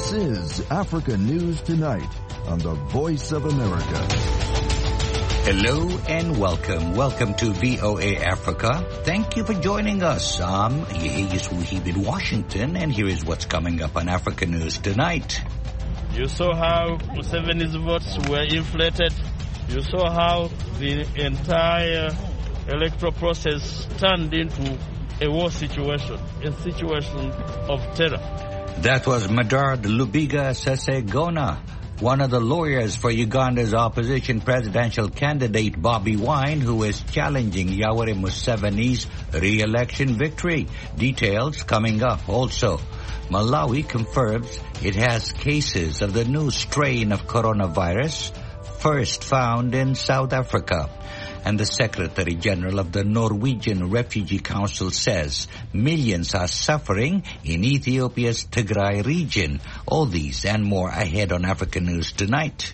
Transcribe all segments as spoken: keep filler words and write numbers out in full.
This is Africa News Tonight on the Voice of America. Hello and welcome. Welcome to V O A Africa. Thank you for joining us. I'm Yehiyas Wuhib in Washington, and here is what's coming up on Africa News Tonight. You saw how Museveni's votes were inflated. You saw how the entire electoral process turned into a war situation, a situation of terror. That was Medard Lubiga Sesegona, one of the lawyers for Uganda's opposition presidential candidate Bobi Wine, who is challenging Yoweri Museveni's re-election victory. Details coming up. Also, Malawi confirms it has cases of the new strain of coronavirus, first found in South Africa. And the Secretary General of the Norwegian Refugee Council says millions are suffering in Ethiopia's Tigray region. All these and more ahead on African News Tonight.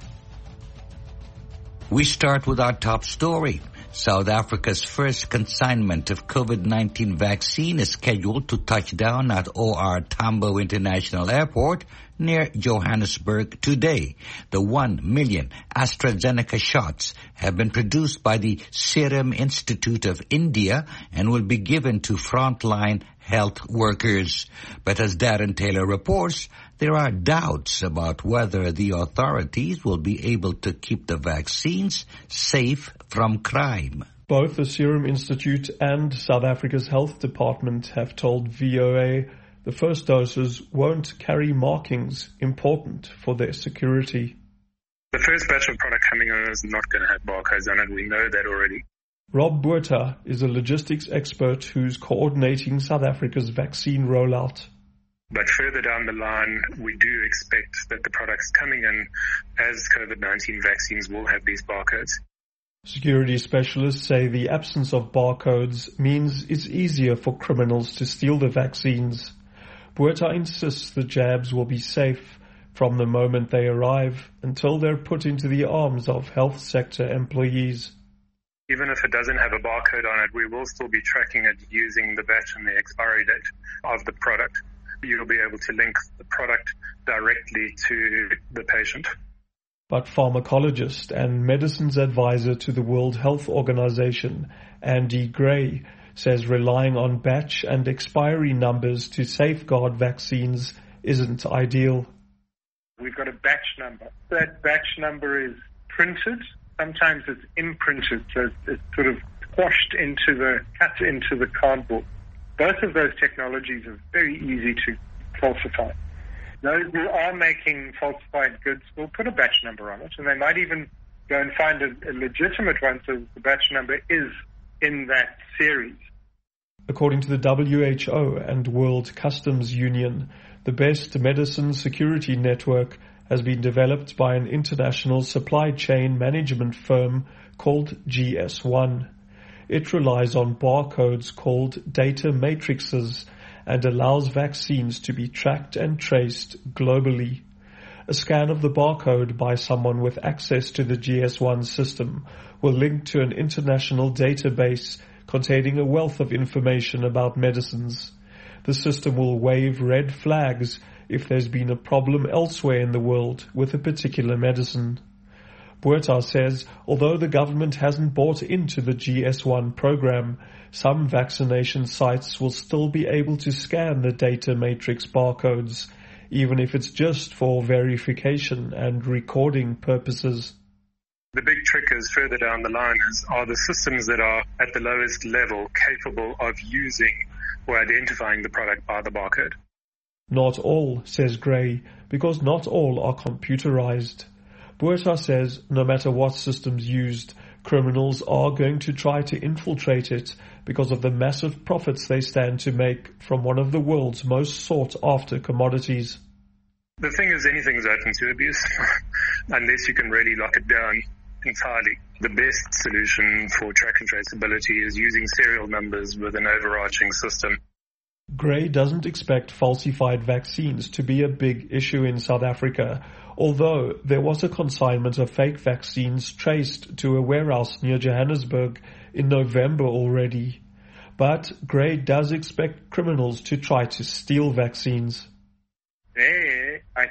We start with our top story. South Africa's first consignment of COVID nineteen vaccine is scheduled to touch down at O R Tambo International Airport near Johannesburg today. The one million AstraZeneca shots have been produced by the Serum Institute of India and will be given to frontline health workers. But as Darren Taylor reports, there are doubts about whether the authorities will be able to keep the vaccines safe from crime. Both the Serum Institute and South Africa's Health Department have told V O A the first doses won't carry markings important for their security. The first batch of product coming in is not going to have barcodes on it. We know that already. Rob Botha is a logistics expert who's coordinating South Africa's vaccine rollout. But further down the line, we do expect that the products coming in as COVID nineteen vaccines will have these barcodes. Security specialists say the absence of barcodes means it's easier for criminals to steal the vaccines. Botha insists the jabs will be safe from the moment they arrive until they're put into the arms of health sector employees. Even if it doesn't have a barcode on it, we will still be tracking it using the batch and the expiry date of the product. You'll be able to link the product directly to the patient. But pharmacologist and medicines advisor to the World Health Organization, Andy Gray, says relying on batch and expiry numbers to safeguard vaccines isn't ideal. We've got a batch number. That batch number is printed. Sometimes it's imprinted, so it's sort of squashed into the, cut into the cardboard. Both of those technologies are very easy to falsify. Those who are making falsified goods will put a batch number on it, and they might even go and find a, a legitimate one so the batch number is in that series. According to the W H O and World Customs Union, the best medicine security network has been developed by an international supply chain management firm called G S one. It relies on barcodes called data matrices and allows vaccines to be tracked and traced globally. A scan of the barcode by someone with access to the G S one system will link to an international database containing a wealth of information about medicines. The system will wave red flags if there's been a problem elsewhere in the world with a particular medicine. Botha says although the government hasn't bought into the G S one program, some vaccination sites will still be able to scan the data matrix barcodes, even if it's just for verification and recording purposes. The big trick is further down the line is, are the systems that are at the lowest level capable of using or identifying the product by the barcode? Not all, says Gray, because not all are computerized. Botha says no matter what systems used, criminals are going to try to infiltrate it because of the massive profits they stand to make from one of the world's most sought-after commodities. The thing is, anything's open to abuse, unless you can really lock it down entirely. The best solution for track and traceability is using serial numbers with an overarching system. Gray doesn't expect falsified vaccines to be a big issue in South Africa, although there was a consignment of fake vaccines traced to a warehouse near Johannesburg in November already. But Gray does expect criminals to try to steal vaccines. There, I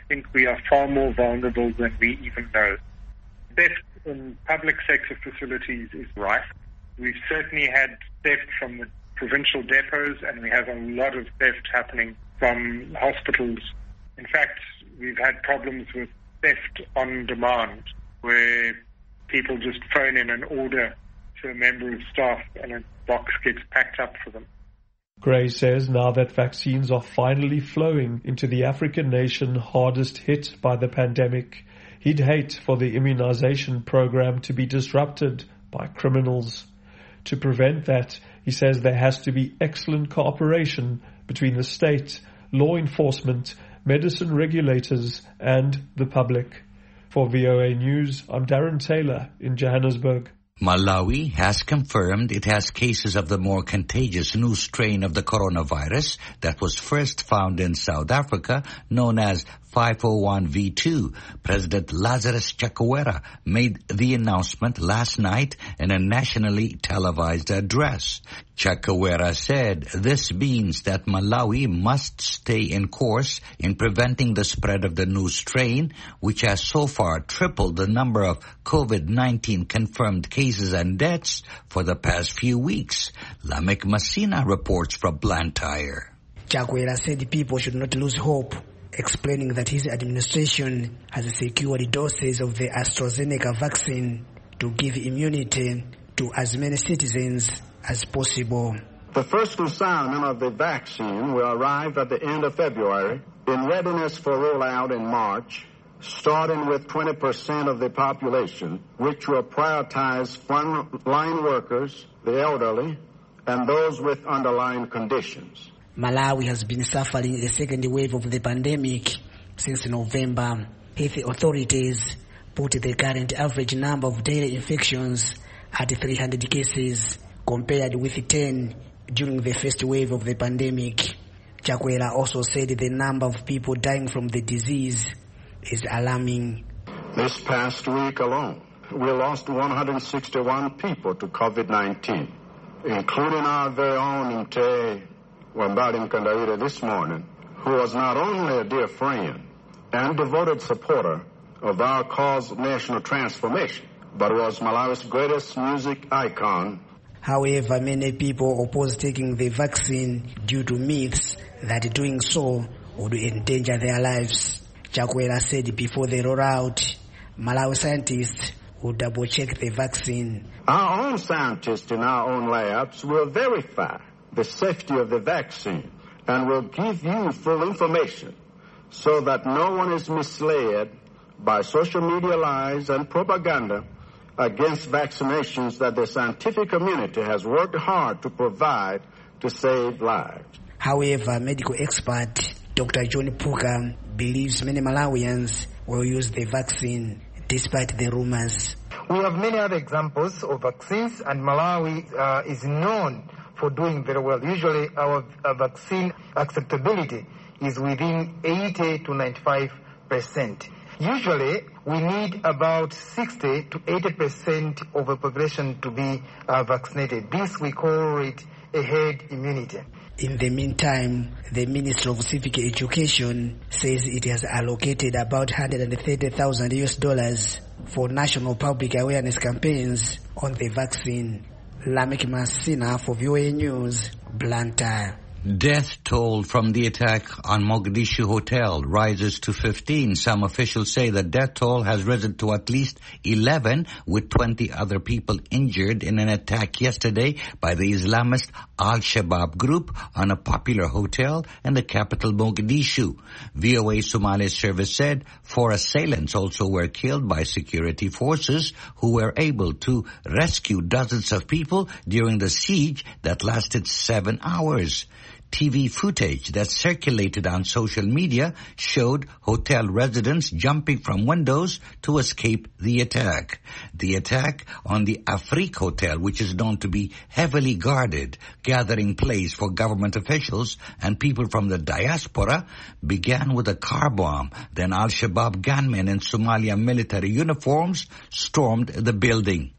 think we are far more vulnerable than we even know. Theft in public sector facilities is rife. We've certainly had theft from the provincial depots, and we have a lot of theft happening from hospitals. In fact, we've had problems with theft on demand, where people just phone in an order to a member of staff and a box gets packed up for them. Gray says now that vaccines are finally flowing into the African nation hardest hit by the pandemic, he'd hate for the immunization program to be disrupted by criminals. To prevent that, he says there has to be excellent cooperation between the state, law enforcement, medicine regulators, and the public. For V O A News, I'm Darren Taylor in Johannesburg. Malawi has confirmed it has cases of the more contagious new strain of the coronavirus that was first found in South Africa, known as five oh one V two. President Lazarus Chakwera made the announcement last night in a nationally televised address. Chakwera said this means that Malawi must stay in course in preventing the spread of the new strain, which has so far tripled the number of COVID nineteen confirmed cases and deaths for the past few weeks. Lamek Masina reports from Blantyre. Chakwera said people should not lose hope, explaining that his administration has secured doses of the AstraZeneca vaccine to give immunity to as many citizens as possible. The first consignment of the vaccine will arrive at the end of February, in readiness for rollout in March, starting with twenty percent of the population, which will prioritize frontline workers, the elderly, and those with underlying conditions. Malawi has been suffering a second wave of the pandemic since November. Health authorities put the current average number of daily infections at three hundred cases, compared with ten during the first wave of the pandemic. Chakwera also said the number of people dying from the disease is alarming. This past week alone, we lost one hundred sixty-one people to COVID nineteen, including our very own Mte Wambali Mkandaira this morning, who was not only a dear friend and devoted supporter of our cause of national transformation, but was Malawi's greatest music icon. However, many people oppose taking the vaccine due to myths that doing so would endanger their lives. Chakwera said before the rollout, Malawi scientists would double-check the vaccine. Our own scientists in our own labs will verify the safety of the vaccine and will give you full information so that no one is misled by social media lies and propaganda against vaccinations that the scientific community has worked hard to provide to save lives. However, medical expert Doctor John Puka believes many Malawians will use the vaccine despite the rumors. We have many other examples of vaccines, and Malawi uh, is known for doing very well. Usually our uh, vaccine acceptability is within eighty to ninety-five percent. Usually we need about sixty to eighty percent of the population to be uh, vaccinated. This we call it a herd immunity. In the meantime, the Ministry of Civic Education says it has allocated about one hundred thirty thousand U S dollars for national public awareness campaigns on the vaccine. Lamek Masina for V O A News, Blantyre. Death toll from the attack on Mogadishu hotel rises to fifteen. Some officials say the death toll has risen to at least eleven, with twenty other people injured in an attack yesterday by the Islamist Al-Shabaab group on a popular hotel in the capital Mogadishu. V O A Somali service said four assailants also were killed by security forces, who were able to rescue dozens of people during the siege that lasted seven hours. T V footage that circulated on social media showed hotel residents jumping from windows to escape the attack. The attack on the Afrique Hotel, which is known to be heavily guarded, gathering place for government officials and people from the diaspora, began with a car bomb. Then Al-Shabaab gunmen in Somalia military uniforms stormed the building.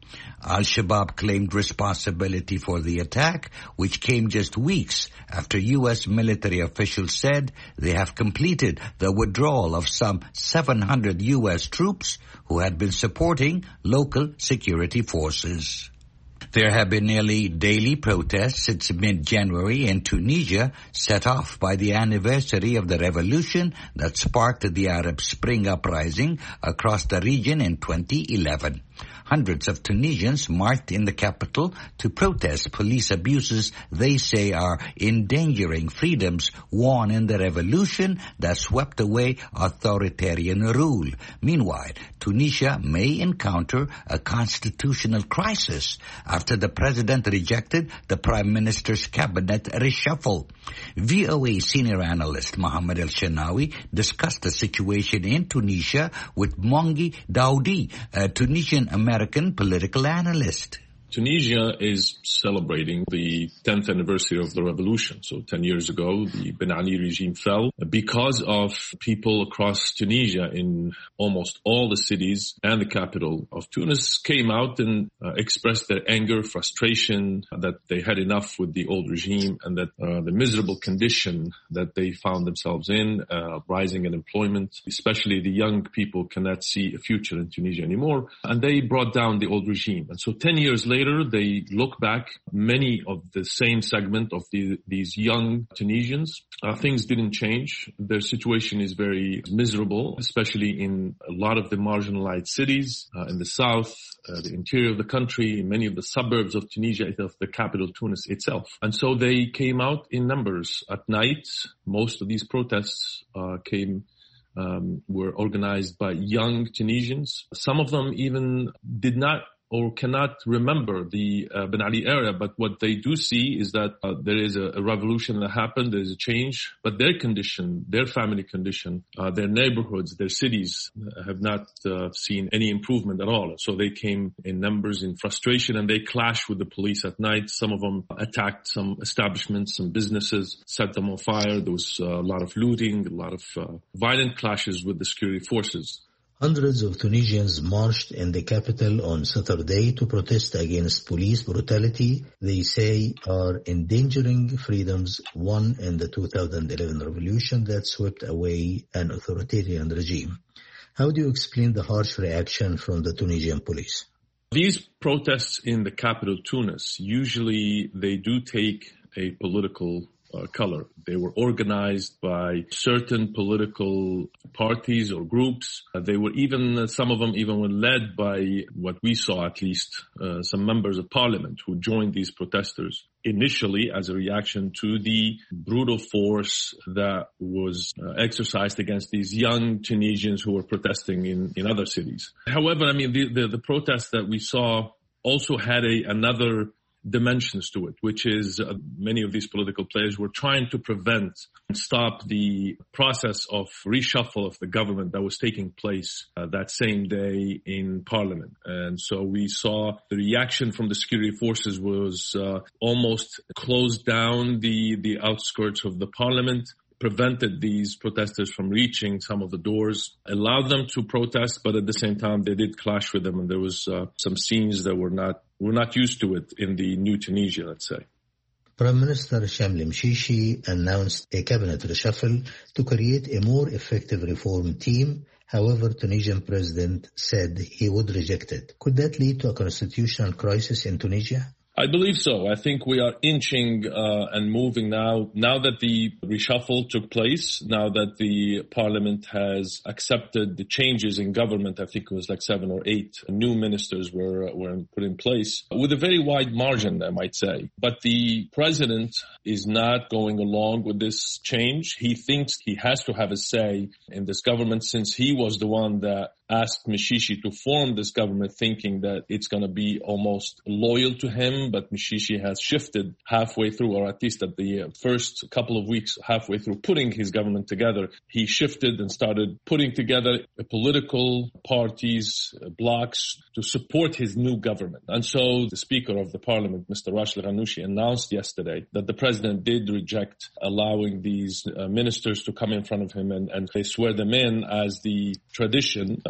Al-Shabaab claimed responsibility for the attack, which came just weeks after U S military officials said they have completed the withdrawal of some seven hundred U S troops who had been supporting local security forces. There have been nearly daily protests since mid-January in Tunisia, set off by the anniversary of the revolution that sparked the Arab Spring uprising across the region in twenty eleven. Hundreds of Tunisians marched in the capital to protest police abuses they say are endangering freedoms won in the revolution that swept away authoritarian rule. Meanwhile, Tunisia may encounter a constitutional crisis after the president rejected the prime minister's cabinet reshuffle. V O A senior analyst Mohammed El-Shenawi discussed the situation in Tunisia with Mongi Daoudi, a Tunisian American American political analyst. Tunisia is celebrating the tenth anniversary of the revolution. So ten years ago, the Ben Ali regime fell because of people across Tunisia in almost all the cities and the capital of Tunis came out and uh, expressed their anger, frustration, that they had enough with the old regime and that uh, the miserable condition that they found themselves in, uh, rising unemployment, especially the young people cannot see a future in Tunisia anymore. And they brought down the old regime. And so ten years later, Later, they look back, many of the same segment of the, these young Tunisians, uh, things didn't change. Their situation is very miserable, especially in a lot of the marginalized cities, uh, in the south, uh, the interior of the country, in many of the suburbs of Tunisia, of the capital Tunis itself. And so they came out in numbers at night. Most of these protests uh, came um, were organized by young Tunisians. Some of them even did not or cannot remember the uh, Ben Ali era, but what they do see is that uh, there is a, a revolution that happened, there is a change, but their condition, their family condition, uh, their neighborhoods, their cities have not uh, seen any improvement at all. So they came in numbers, in frustration, and they clashed with the police at night. Some of them attacked some establishments, some businesses, set them on fire. There was uh, a lot of looting, a lot of uh, violent clashes with the security forces. Hundreds of Tunisians marched in the capital on Saturday to protest against police brutality they say are endangering freedoms won in the two thousand eleven revolution that swept away an authoritarian regime. How do you explain the harsh reaction from the Tunisian police? These protests in the capital Tunis, usually they do take a political Uh, color. They were organized by certain political parties or groups. Uh, they were even, uh, some of them even were led by what we saw at least, uh, some members of parliament who joined these protesters initially as a reaction to the brutal force that was uh, exercised against these young Tunisians who were protesting in, in other cities. However, I mean, the, the, the protests that we saw also had a, another dimensions to it, which is uh, many of these political players were trying to prevent and stop the process of reshuffle of the government that was taking place uh, that same day in parliament. And so we saw the reaction from the security forces was uh, almost closed down the, the outskirts of the parliament, prevented these protesters from reaching some of the doors, allowed them to protest, but at the same time they did clash with them, and there was uh, some scenes that were not we're not used to it in the new Tunisia, let's say. Prime Minister Shamli Mshishi announced a cabinet reshuffle to create a more effective reform team. However, Tunisian president said he would reject it. Could that lead to a constitutional crisis in Tunisia? I believe so. I think we are inching uh, and moving now. Now that the reshuffle took place, now that the parliament has accepted the changes in government, I think it was like seven or eight new ministers were were put in place with a very wide margin, I might say. But the president is not going along with this change. He thinks he has to have a say in this government since he was the one that asked Mshishi to form this government, thinking that it's going to be almost loyal to him. But Mshishi has shifted halfway through, or at least at the first couple of weeks, halfway through putting his government together, he shifted and started putting together political parties, blocs to support his new government. And so the Speaker of the Parliament, Mister Rashid Ghannouchi, announced yesterday that the president did reject allowing these uh, ministers to come in front of him and, and they swear them in as the tradition.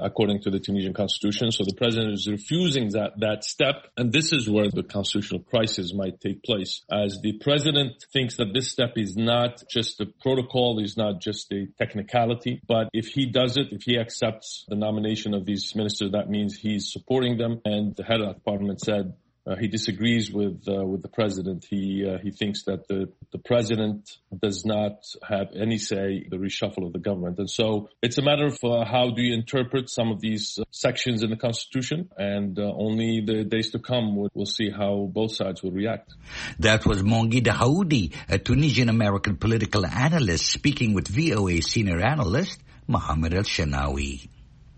according to the Tunisian constitution. So the president is refusing that, that step. And this is where the constitutional crisis might take place, as the president thinks that this step is not just a protocol, is not just a technicality, but if he does it, if he accepts the nomination of these ministers, that means he's supporting them. And the head of the parliament said Uh, he disagrees with uh, with the president. He uh, he thinks that the the president does not have any say in the reshuffle of the government, and so it's a matter of uh, how do you interpret some of these uh, sections in the constitution, and uh, only the days to come will we'll see how both sides will react. That was Mongi Dahoudi, a Tunisian-American political analyst, speaking with V O A senior analyst Mohammed El-Shanawi.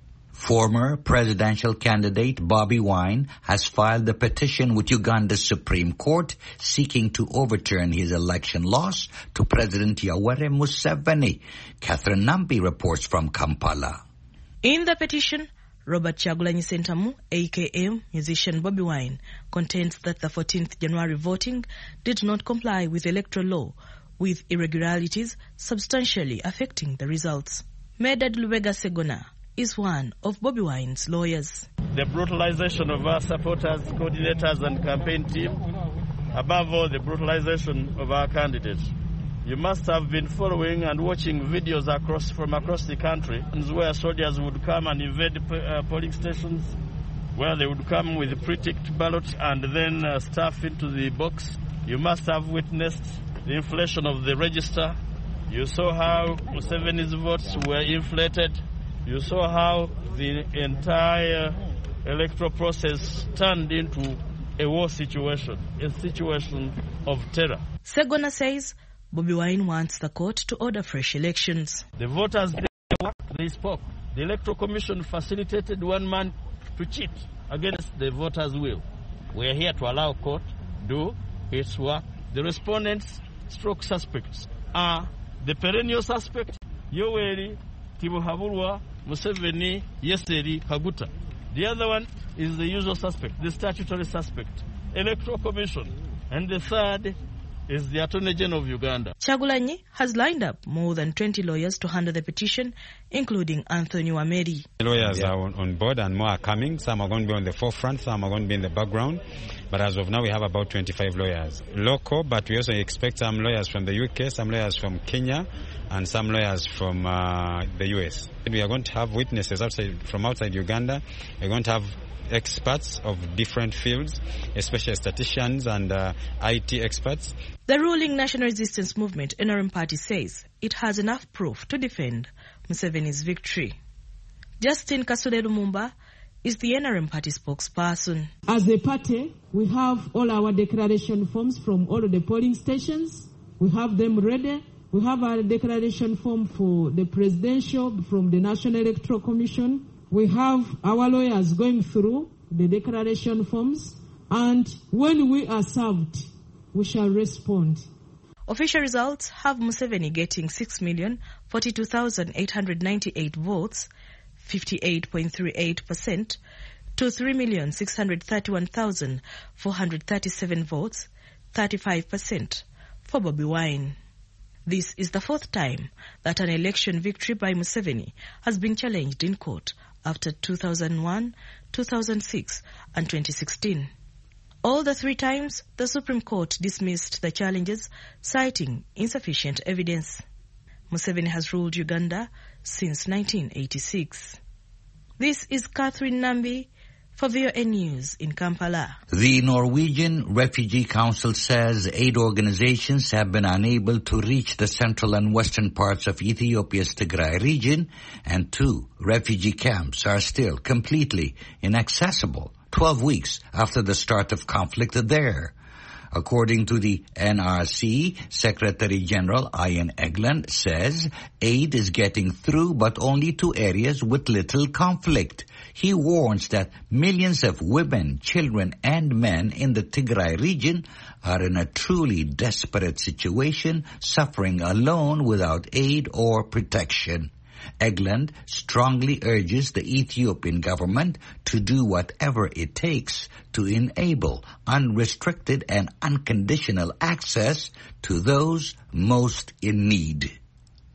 Former presidential candidate Bobi Wine has filed a petition with Uganda's Supreme Court seeking to overturn his election loss to President Yoweri Museveni. Catherine Nambi reports from Kampala. In the petition, Robert Kyagulanyi Ssentamu, aka musician Bobi Wine, contends that the fourteenth January voting did not comply with electoral law, with irregularities substantially affecting the results. Medad Lubega Segona is one of Bobi Wine's lawyers. The brutalization of our supporters, coordinators and campaign team, above all the brutalization of our candidates. You must have been following and watching videos across from across the country where soldiers would come and invade uh, polling stations, where they would come with pre-ticked ballots and then uh, stuff into the box. You must have witnessed the inflation of the register. You saw how Museveni's votes were inflated. You saw how the entire electoral process turned into a war situation, a situation of terror. Segona says Bobi Wine wants the court to order fresh elections. The voters, they, they spoke. The Electoral Commission facilitated one man to cheat against the voters' will. We are here to allow court do its work. The respondents, stroke suspects, are the perennial suspect, Yoweri Tibuhaburwa Museveni Yeseri Kaguta. The other one is the usual suspect, the statutory suspect, Electoral Commission. And the third is the Attorney General of Uganda. Kyagulanyi has lined up more than twenty lawyers to handle the petition, including Anthony Wameri. Lawyers are on, on board and more are coming. Some are going to be on the forefront, some are going to be in the background. But as of now, we have about twenty-five lawyers. Local, but we also expect some lawyers from the U K, some lawyers from Kenya, and some lawyers from uh, the U S. We are going to have witnesses outside, from outside Uganda. We're going to have experts of different fields, especially statisticians and uh, I T experts. The ruling National Resistance Movement, N R M party, says it has enough proof to defend Museveni's victory. Justin Kasule Lumumba is the N R M party spokesperson. As a party, we have all our declaration forms from all of the polling stations. We have them ready. We have our declaration form for the presidential from the National Electoral Commission. We have our lawyers going through the declaration forms, and when we are served, we shall respond. Official results have Museveni getting six million forty-two thousand eight hundred ninety-eight votes, fifty-eight point three eight percent, to three million six hundred thirty-one thousand four hundred thirty-seven votes, thirty-five percent, for Bobi Wine. This is the fourth time that an election victory by Museveni has been challenged in court after two thousand one, two thousand six, and twenty sixteen. All the three times, the Supreme Court dismissed the challenges, citing insufficient evidence. Museveni has ruled Uganda since nineteen eighty-six. This is Catherine Nambi for V O A News in Kampala. The Norwegian Refugee Council says aid organizations have been unable to reach the central and western parts of Ethiopia's Tigray region, and two refugee camps are still completely inaccessible, twelve weeks after the start of conflict there. According to the N R C, Secretary General Ian Egeland says aid is getting through, but only to areas with little conflict. He warns that millions of women, children, and men in the Tigray region are in a truly desperate situation, suffering alone without aid or protection. Egeland strongly urges the Ethiopian government to do whatever it takes to enable unrestricted and unconditional access to those most in need.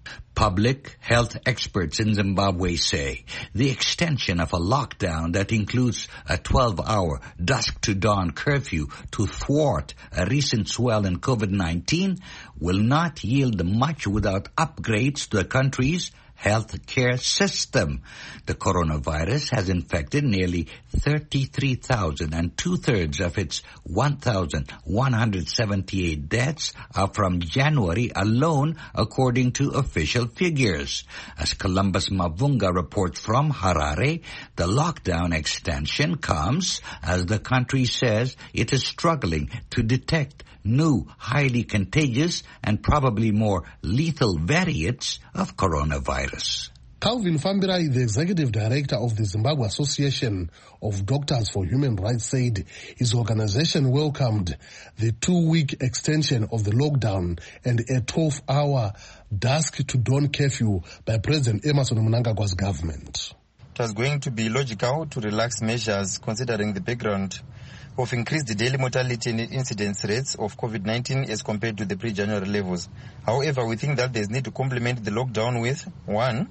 Public health experts in Zimbabwe say the extension of a lockdown that includes a twelve-hour dusk-to-dawn curfew to thwart a recent swell in COVID nineteen will not yield much without upgrades to the country's healthcare system. The coronavirus has infected nearly thirty-three thousand, and two-thirds of its one thousand one hundred seventy-eight deaths are from January alone, according to official figures. As Columbus Mavunga reports from Harare, the lockdown extension comes as the country says it is struggling to detect new, highly contagious and probably more lethal variants of coronavirus. Calvin Fambirai, the executive director of the Zimbabwe Association of Doctors for Human Rights, said his organization welcomed the two-week extension of the lockdown and a twelve-hour dusk-to-dawn curfew by President Emmerson Mnangagwa's government. It was going to be logical to relax measures considering the background of increased daily mortality and incidence rates of COVID nineteen as compared to the pre-January levels. However, we think that there's need to complement the lockdown with, one,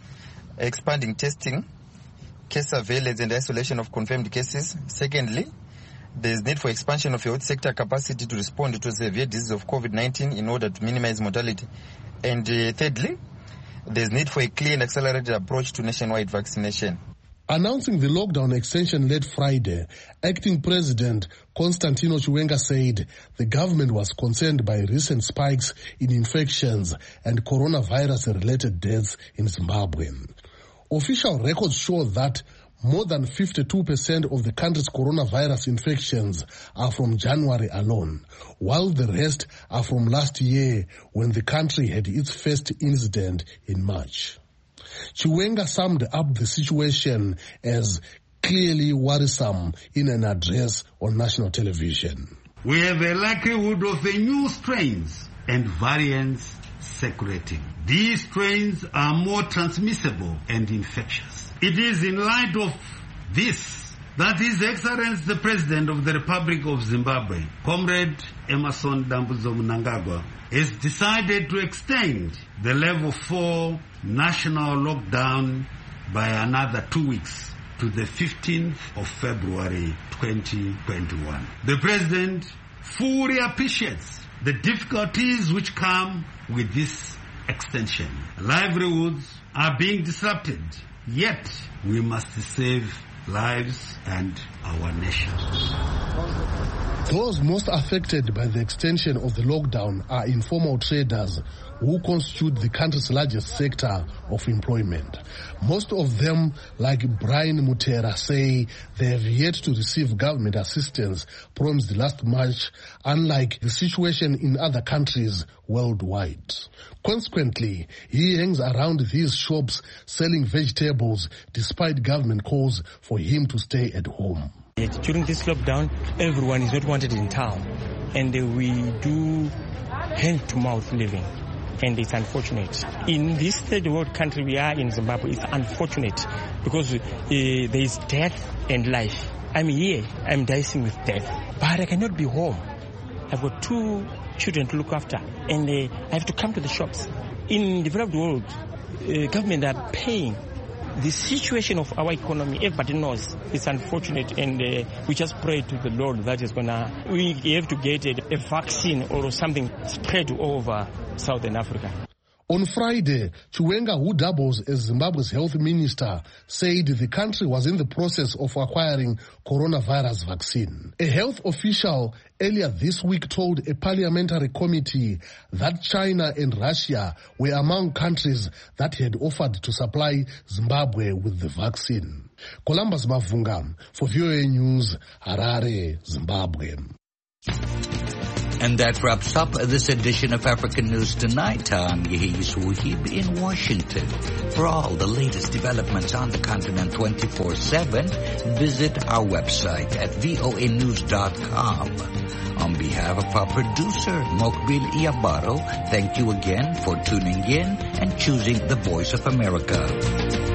expanding testing, case surveillance and isolation of confirmed cases. Secondly, there's need for expansion of health sector capacity to respond to severe disease of COVID nineteen in order to minimize mortality. And uh, thirdly, there's need for a clear and accelerated approach to nationwide vaccination. Announcing the lockdown extension late Friday, Acting President Constantino Chiwenga said the government was concerned by recent spikes in infections and coronavirus-related deaths in Zimbabwe. Official records show that more than fifty-two percent of the country's coronavirus infections are from January alone, while the rest are from last year when the country had its first incident in March. Chiwenga summed up the situation as clearly worrisome in an address on national television. We have a likelihood of a new strains and variants circulating. These strains are more transmissible and infectious. It is in light of this that His Excellency the President of the Republic of Zimbabwe, Comrade Emmerson Dambudzo Mnangagwa, has decided to extend the level four national lockdown by another two weeks to the fifteenth of February twenty twenty-one. The President fully appreciates the difficulties which come with this extension. Livelihoods are being disrupted, yet we must save lives and our nation. Those most affected by the extension of the lockdown are informal traders who constitute the country's largest sector of employment. Most of them, like Brian Mutera, say they have yet to receive government assistance promised last March, unlike the situation in other countries worldwide. Consequently, he hangs around these shops selling vegetables despite government calls for him to stay at home. During this lockdown, everyone is not wanted in town, and we do hand-to-mouth living, and it's unfortunate. In this third world country we are in Zimbabwe, it's unfortunate because uh, there is death and life. I'm here, I'm dicing with death, but I cannot be home. I've got two children to look after, and uh, I have to come to the shops. In the developed world, uh, government are paying. The situation of our economy, everybody knows, it's unfortunate, and uh, we just pray to the Lord that is gonna, we have to get a, a vaccine or something spread all over Southern Africa. On Friday, Chiwenga, who doubles as Zimbabwe's health minister, said the country was in the process of acquiring coronavirus vaccine. A health official earlier this week told a parliamentary committee that China and Russia were among countries that had offered to supply Zimbabwe with the vaccine. Columbus Mavunga for V O A News, Harare, Zimbabwe. And that wraps up this edition of African News Tonight. I'm Yehis Wuhib in Washington. For all the latest developments on the continent twenty-four seven, visit our website at voa news dot com. On behalf of our producer, Mokbil Iabaro, thank you again for tuning in and choosing the Voice of America.